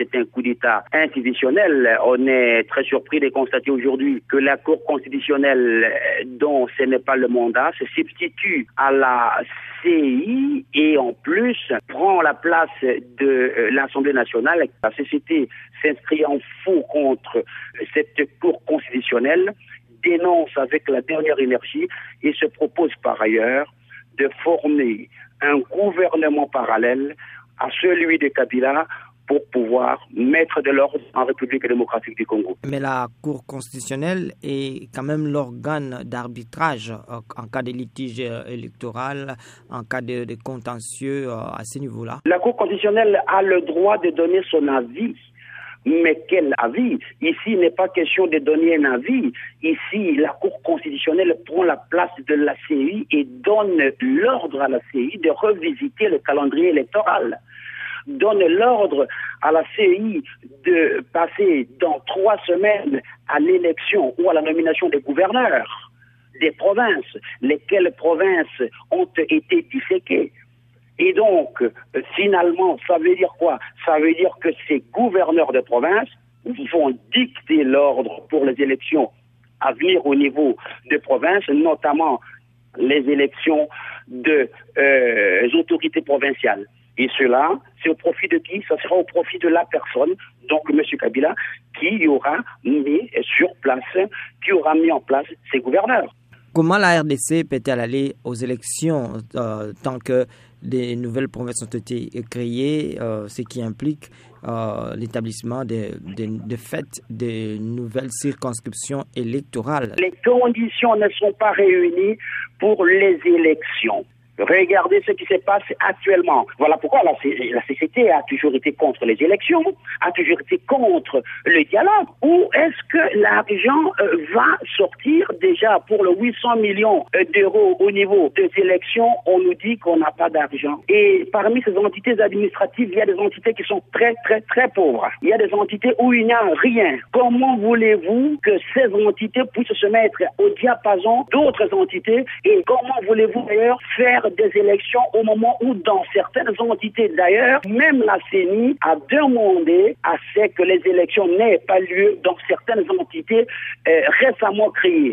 c'est un coup d'État institutionnel. On est très surpris de constater aujourd'hui que la Cour constitutionnelle, dont ce n'est pas le mandat, se substitue à la CEI et en plus prend la place de l'Assemblée nationale. La société s'inscrit en faux contre cette Cour constitutionnelle, dénonce avec la dernière énergie et se propose par ailleurs de former un gouvernement parallèle à celui de Kabila pour pouvoir mettre de l'ordre en République démocratique du Congo. Mais la Cour constitutionnelle est quand même l'organe d'arbitrage en cas de litige électoral, en cas de contentieux à ce niveau-là. La Cour constitutionnelle a le droit de donner son avis. Mais quel avis? Ici, il n'est pas question de donner un avis. Ici, la Cour constitutionnelle prend la place de la CEI et donne l'ordre à la CEI de revisiter le calendrier électoral. Donne l'ordre à la CEI de passer dans 3 semaines à l'élection ou à la nomination des gouverneurs des provinces, lesquelles provinces ont été disséquées. Et donc, finalement, ça veut dire quoi? Ça veut dire que ces gouverneurs de province vont dicter l'ordre pour les élections à venir au niveau de province, notamment les élections des autorités provinciales. Et cela, c'est au profit de qui? Ça sera au profit de la personne, donc M. Kabila, qui aura mis sur place, qui aura mis en place ces gouverneurs. Comment la RDC peut-elle aller aux élections tant que des nouvelles provinces ont été créées, ce qui implique l'établissement de fait de nouvelles circonscriptions électorales? Les conditions ne sont pas réunies pour les élections. Regardez ce qui se passe actuellement. Voilà pourquoi la CCT a toujours été contre les élections, a toujours été contre le dialogue. Où est-ce que l'argent va sortir déjà pour le 800 millions d'euros au niveau des élections? On nous dit qu'on n'a pas d'argent. Et parmi ces entités administratives, il y a des entités qui sont très, très, très pauvres. Il y a des entités où il n'y a rien. Comment voulez-vous que ces entités puissent se mettre au diapason d'autres entités? Et comment voulez-vous d'ailleurs faire des élections au moment où dans certaines entités d'ailleurs, même la CENI a demandé à ce que les élections n'aient pas lieu dans certaines entités récemment créées.